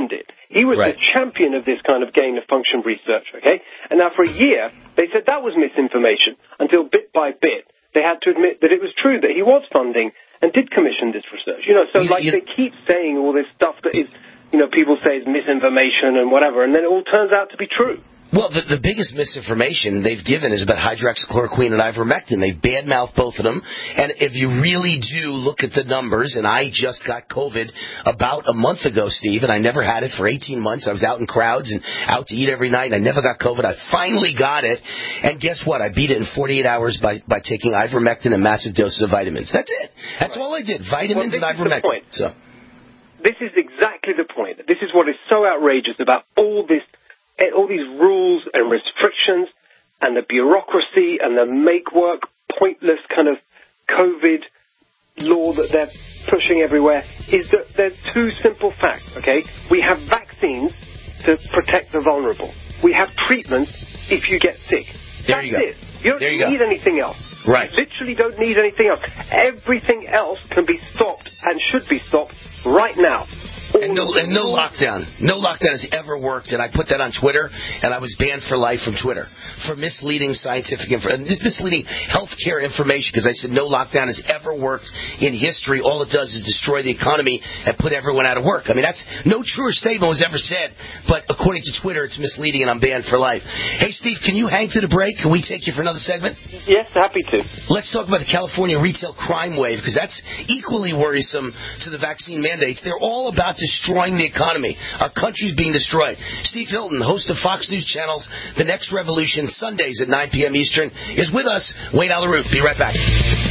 He was the champion of this kind of gain-of-function research, okay? And now for a year, they said that was misinformation, until bit by bit, they had to admit that it was true, that he was funding and did commission this research. They keep saying all this stuff that is, people say is misinformation and whatever, and then it all turns out to be true. Well, the biggest misinformation they've given is about hydroxychloroquine and ivermectin. They've badmouthed both of them. And if you really do look at the numbers, and I just got COVID about a month ago, Steve, and I never had it for 18 months. I was out in crowds and out to eat every night. I never got COVID. I finally got it. And guess what? I beat it in 48 hours by taking ivermectin and massive doses of vitamins. That's it. That's all I did. Vitamins and ivermectin. So this is exactly the point. This is what is so outrageous about all these rules and restrictions and the bureaucracy and the make-work, pointless kind of COVID law that they're pushing everywhere, is that there's two simple facts, okay? We have vaccines to protect the vulnerable. We have treatments if you get sick. There you go. That's it. You don't need anything else. Right. You literally don't need anything else. Everything else can be stopped and should be stopped right now. And no lockdown. No lockdown has ever worked, and I put that on Twitter, and I was banned for life from Twitter for misleading misleading healthcare information, because I said no lockdown has ever worked in history. All it does is destroy the economy and put everyone out of work. I mean, that's no truer statement was ever said, but according to Twitter, it's misleading, and I'm banned for life. Hey, Steve, can you hang to the break? Can we take you for another segment? Yes, happy to. Let's talk about the California retail crime wave, because that's equally worrisome to the vaccine mandates. They're all about destroying the economy. Our country's being destroyed. Steve Hilton, host of Fox News Channel's The Next Revolution, Sundays at 9 p.m. Eastern, is with us. Wayne Allyn Root. Be right back.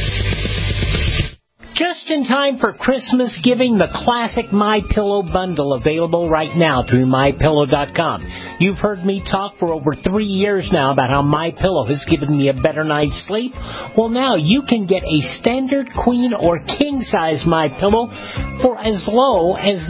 Just in time for Christmas giving, the classic MyPillow bundle available right now through MyPillow.com. You've heard me talk for over 3 years now about how MyPillow has given me a better night's sleep. Well, now you can get a standard queen or king-size MyPillow for as low as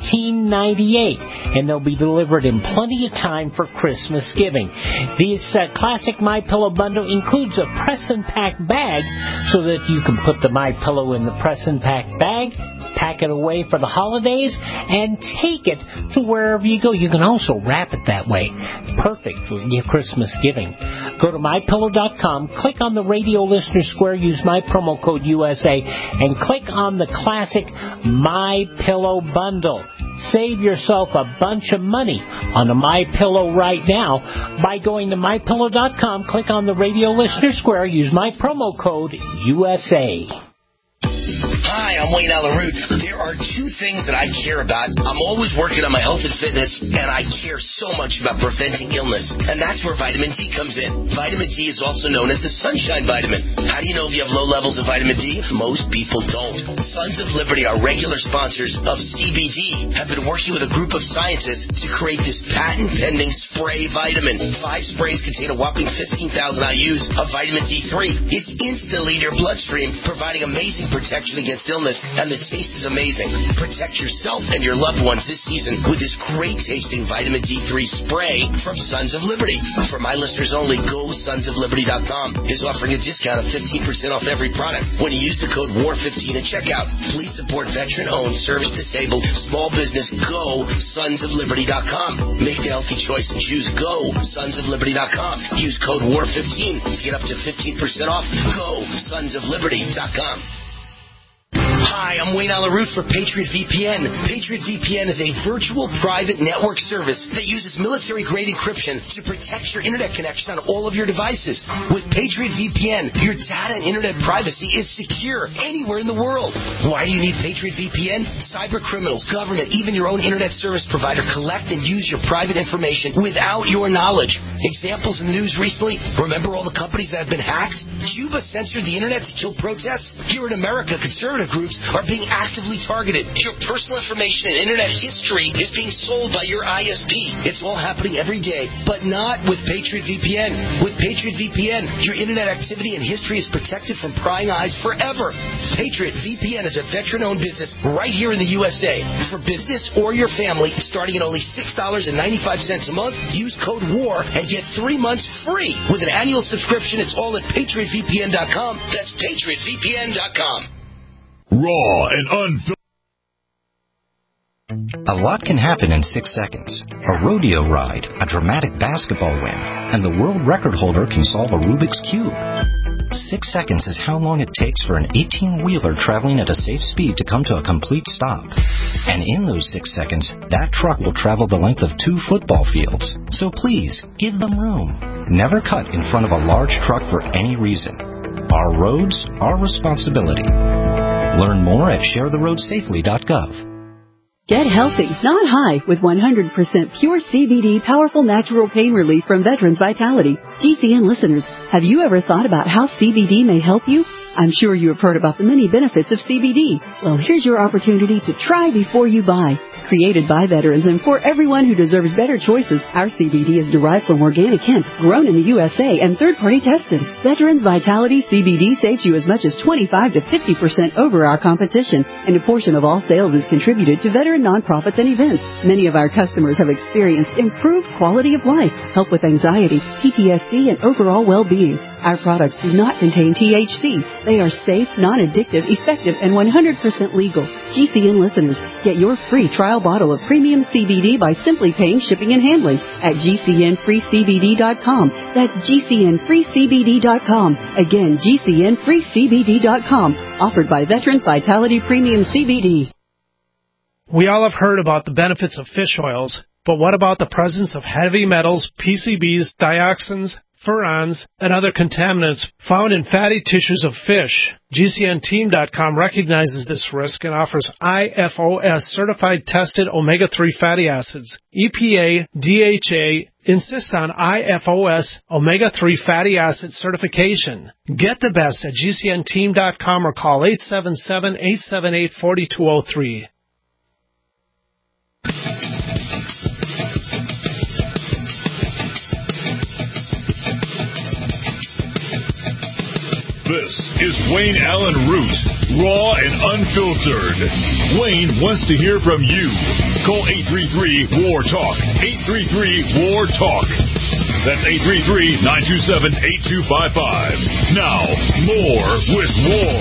$19.98, and they'll be delivered in plenty of time for Christmas giving. This classic MyPillow bundle includes a press and pack bag so that you can put the MyPillow in the press and pack bag, pack it away for the holidays, and take it to wherever you go. You can also wrap it that way. Perfect for your Christmas giving. Go to MyPillow.com, click on the radio listener square, use my promo code USA, and click on the classic MyPillow bundle. Save yourself a bunch of money on a MyPillow right now by going to MyPillow.com, click on the radio listener square, use my promo code USA. Hi, I'm Wayne Allyn Root. There are two things that I care about. I'm always working on my health and fitness, and I care so much about preventing illness. And that's where vitamin D comes in. Vitamin D is also known as the sunshine vitamin. How do you know if you have low levels of vitamin D? Most people don't. Sons of Liberty, our regular sponsors of CBD, have been working with a group of scientists to create this patent-pending spray vitamin. 5 sprays contain a whopping 15,000 IUs of vitamin D3. It's instantly in your bloodstream, providing amazing protection against illness, and the taste is amazing. Protect yourself and your loved ones this season with this great-tasting vitamin D3 spray from Sons of Liberty. For my listeners only, GoSonsOfLiberty.com is offering a discount of 15% off every product when you use the code WAR15 at checkout. Please support veteran-owned, service-disabled, small business. GoSonsOfLiberty.com. Make the healthy choice and choose GoSonsOfLiberty.com. Use code WAR15 to get up to 15% off. GoSonsOfLiberty.com. Hi, I'm Wayne Allyn Root for Patriot VPN. Patriot VPN is a virtual private network service that uses military-grade encryption to protect your internet connection on all of your devices. With Patriot VPN, your data and internet privacy is secure anywhere in the world. Why do you need Patriot VPN? Cyber criminals, government, even your own internet service provider collect and use your private information without your knowledge. Examples in the news recently, remember all the companies that have been hacked? Cuba censored the internet to kill protests. Here in America, conservative groups are being actively targeted. Your personal information and internet history is being sold by your ISP. It's all happening every day, but not with Patriot VPN. With Patriot VPN, your internet activity and history is protected from prying eyes forever. Patriot VPN is a veteran-owned business right here in the USA. For business or your family, starting at only $6.95 a month, use code WAR and get 3 months free. With an annual subscription, it's all at PatriotVPN.com. That's PatriotVPN.com. Raw and unfiltered. A lot can happen in 6 seconds. A rodeo ride, a dramatic basketball win, and the world record holder can solve a Rubik's Cube. 6 seconds is how long it takes for an 18-wheeler traveling at a safe speed to come to a complete stop. And in those 6 seconds, that truck will travel the length of 2 football fields. So please, give them room. Never cut in front of a large truck for any reason. Our roads, our responsibility. Learn more at sharetheroadsafely.gov. Get healthy, not high, with 100% pure CBD powerful natural pain relief from Veterans Vitality. GCN listeners, have you ever thought about how CBD may help you? I'm sure you have heard about the many benefits of CBD. Well, here's your opportunity to try before you buy. Created by veterans and for everyone who deserves better choices, our CBD is derived from organic hemp, grown in the USA, and third-party tested. Veterans Vitality CBD saves you as much as 25 to 50% over our competition, and a portion of all sales is contributed to veteran nonprofits and events. Many of our customers have experienced improved quality of life, help with anxiety, PTSD, and overall well-being. Our products do not contain THC. They are safe, non-addictive, effective, and 100% legal. GCN listeners, get your free trial bottle of premium CBD by simply paying shipping and handling at GCNFreeCBD.com. That's GCNFreeCBD.com. Again, GCNFreeCBD.com. Offered by Veterans Vitality Premium CBD. We all have heard about the benefits of fish oils, but what about the presence of heavy metals, PCBs, dioxins, furans, and other contaminants found in fatty tissues of fish? GCNteam.com recognizes this risk and offers IFOS certified tested omega-3 fatty acids. EPA, DHA insists on IFOS omega-3 fatty acid certification. Get the best at GCNteam.com or call 877-878-4203. This is Wayne Allen Root, raw and unfiltered. Wayne wants to hear from you. Call 833-WAR-TALK. 833-WAR-TALK. That's 833-927-8255. Now, more with War.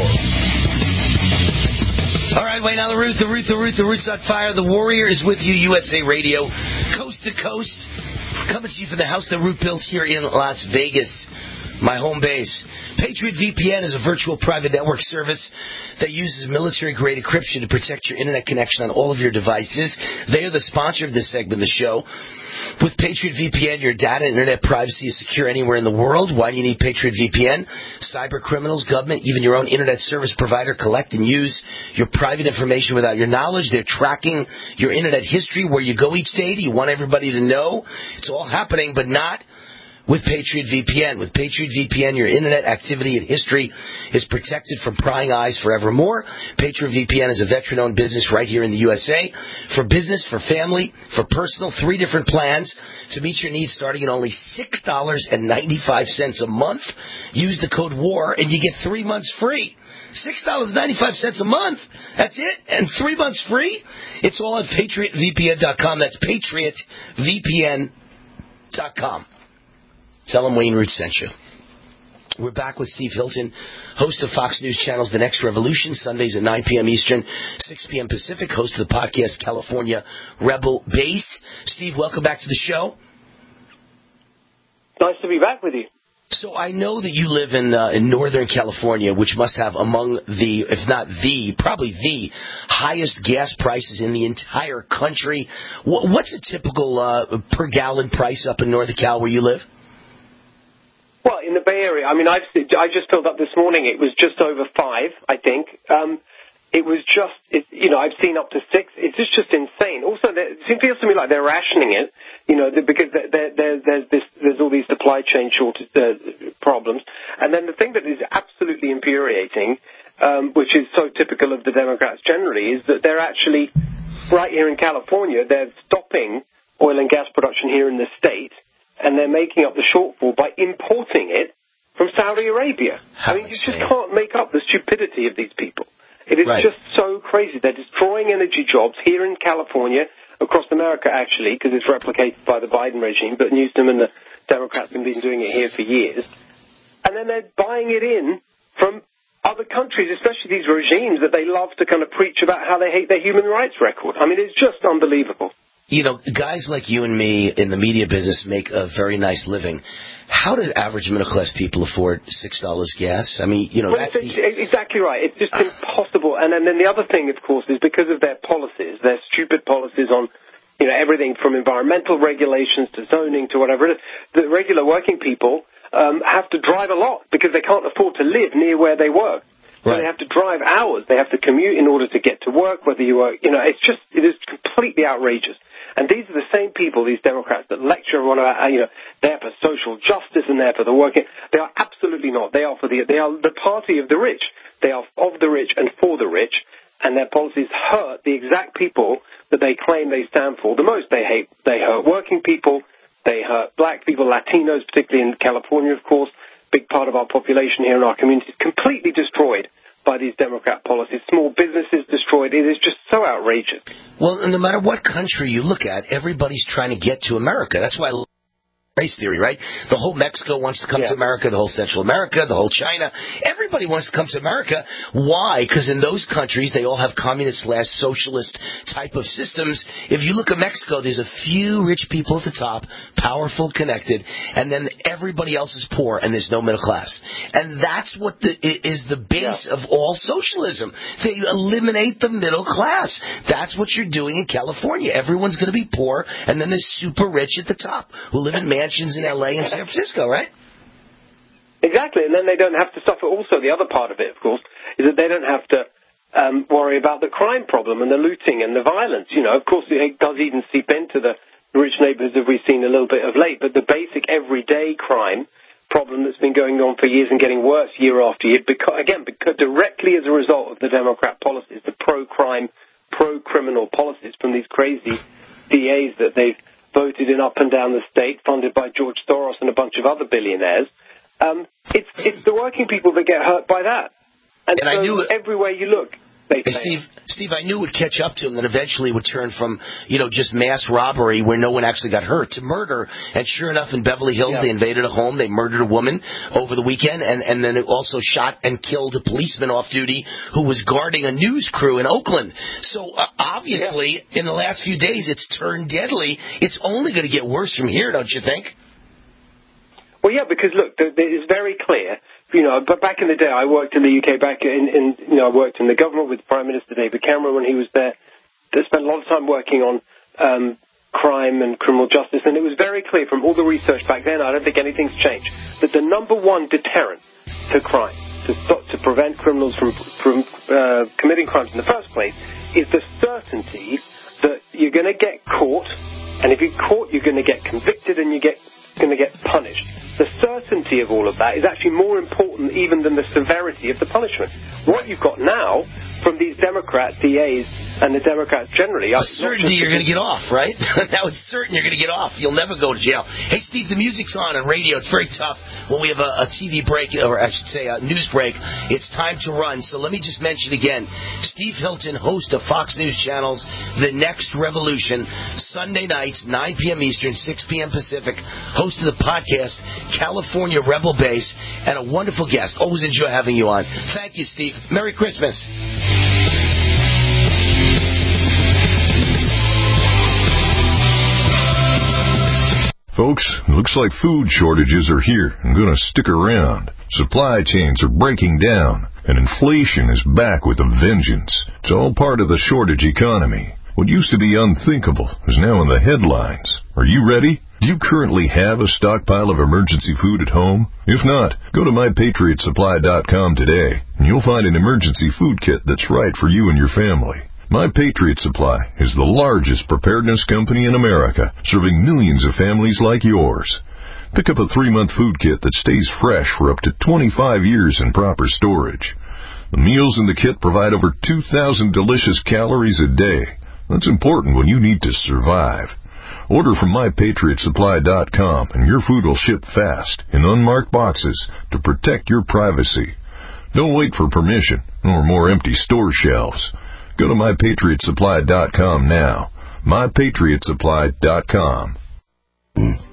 All right, Wayne Allen Root, the Root's on fire. The Warrior is with you, USA Radio, coast to coast. Coming to you from the house that Root built here in Las Vegas, my home base. Patriot VPN is a virtual private network service that uses military-grade encryption to protect your internet connection on all of your devices. They are the sponsor of this segment of the show. With Patriot VPN, your data and internet privacy is secure anywhere in the world. Why do you need Patriot VPN? Cyber criminals, government, even your own internet service provider collect and use your private information without your knowledge. They're tracking your internet history, where you go each day. Do you want everybody to know? It's all happening, but not with Patriot VPN. With Patriot VPN, your internet activity and history is protected from prying eyes forevermore. Patriot VPN is a veteran-owned business right here in the USA. For business, for family, for personal, 3 different plans to meet your needs starting at only $6.95 a month. Use the code WAR and you get 3 months free. $6.95 a month. That's it. And 3 months free. It's all at PatriotVPN.com. That's PatriotVPN.com. Tell them Wayne Root sent you. We're back with Steve Hilton, host of Fox News Channel's The Next Revolution, Sundays at 9 p.m. Eastern, 6 p.m. Pacific, host of the podcast California Rebel Base. Steve, welcome back to the show. Nice to be back with you. So I know that you live in Northern California, which must have among the, if not the, probably the highest gas prices in the entire country. What's a typical per gallon price up in Northern Cal where you live? Well, in the Bay Area, I mean, I just filled up this morning. It was just over 5, I think. It was just, I've seen up to 6. It's just insane. Also, it feels to me like they're rationing it, because there's all these supply chain shortage problems. And then the thing that is absolutely infuriating, which is so typical of the Democrats generally, is that they're actually, right here in California, they're stopping oil and gas production here in the state, and they're making up the shortfall by importing it from Saudi Arabia. I mean, you just can't make up the stupidity of these people. It is just so crazy. They're destroying energy jobs here in California, across America, actually, because it's replicated by the Biden regime, but Newsom and the Democrats have been doing it here for years. And then they're buying it in from other countries, especially these regimes, that they love to kind of preach about how they hate their human rights record. I mean, it's just unbelievable. You know, guys like you and me in the media business make a very nice living. How do average middle-class people afford $6 gas? I mean, you know, well, that's exactly right. It's just impossible. And then the other thing, of course, is because of their policies, their stupid policies on, you know, everything from environmental regulations to zoning to whatever it is, the regular working people have to drive a lot because they can't afford to live near where they work. So they have to drive hours. They have to commute in order to get to work, whether you work, you know, it is completely outrageous. And these are the same people, these Democrats, that lecture everyone about, you know, they're for social justice and they're for the working. They are absolutely not. They are the party of the rich. They are of the rich and for the rich, and their policies hurt the exact people that they claim they stand for the most. They hurt working people. They hurt black people, Latinos, particularly in California, of course. Big part of our population here in our community is completely destroyed by these Democrat policies. Small businesses destroyed. It is just so outrageous. Well, no matter what country you look at, everybody's trying to get to America. That's why race theory, right? The whole Mexico wants to come to America, the whole Central America, the whole China. Everybody wants to come to America. Why? Because in those countries, they all have communist/socialist type of systems. If you look at Mexico, there's a few rich people at the top, powerful, connected, and then everybody else is poor, and there's no middle class. And that's what is the base of all socialism. They eliminate the middle class. That's what you're doing in California. Everyone's going to be poor, and then there's super rich at the top who live in mansions in L.A. and San Francisco, right? Exactly, and then they don't have to suffer. Also, the other part of it, of course, is that they don't have to worry about the crime problem and the looting and the violence. You know, of course, it does even seep into the rich neighborhoods that we've seen a little bit of late, but the basic everyday crime problem that's been going on for years and getting worse year after year, because directly as a result of the Democrat policies, the pro-crime, pro-criminal policies from these crazy DAs that they've voted in up and down the state, funded by George Soros and a bunch of other billionaires. It's the working people that get hurt by that. And so I knew everywhere you look, they fail. Steve, I knew it would catch up to him, and eventually it would turn from, you know, just mass robbery where no one actually got hurt to murder. And sure enough, in Beverly Hills, they invaded a home. They murdered a woman over the weekend, and then it also shot and killed a policeman off duty who was guarding a news crew in Oakland. So obviously, in the last few days, it's turned deadly. It's only going to get worse from here, don't you think? Well, yeah, because look, it's very clear. You know, but back in the day, I worked in the UK. I worked in the government with Prime Minister David Cameron when he was there. I spent a lot of time working on crime and criminal justice, and it was very clear from all the research back then. I don't think anything's changed. That the number one deterrent to crime, to prevent criminals from committing crimes in the first place, is the certainty that you're going to get caught, and if you're caught, you're going to get convicted, and you're going to get punished. The certainty of all of that is actually more important even than the severity of the punishment. What you've got now from these Democrat DAs and the Democrats generally... A certainty you're going to get off, right? Now it's certain you're going to get off. You'll never go to jail. Hey, Steve, the music's on radio. It's very tough when we have a TV break, or I should say a news break. It's time to run. So let me just mention again, Steve Hilton, host of Fox News Channel's The Next Revolution, Sunday nights, 9 p.m. Eastern, 6 p.m. Pacific, host of the podcast, California Rebel Base, and a wonderful guest. Always enjoy having you on. Thank you, Steve. Merry Christmas. Folks, looks like food shortages are here and going to stick around. Supply chains are breaking down, and inflation is back with a vengeance. It's all part of the shortage economy. What used to be unthinkable is now in the headlines. Are you ready? Do you currently have a stockpile of emergency food at home? If not, go to MyPatriotSupply.com today, and you'll find an emergency food kit that's right for you and your family. My Patriot Supply is the largest preparedness company in America, serving millions of families like yours. Pick up a 3-month food kit that stays fresh for up to 25 years in proper storage. The meals in the kit provide over 2,000 delicious calories a day. That's important when you need to survive. Order from MyPatriotSupply.com, and your food will ship fast in unmarked boxes to protect your privacy. Don't wait for permission or more empty store shelves. Go to MyPatriotSupply.com now. MyPatriotSupply.com.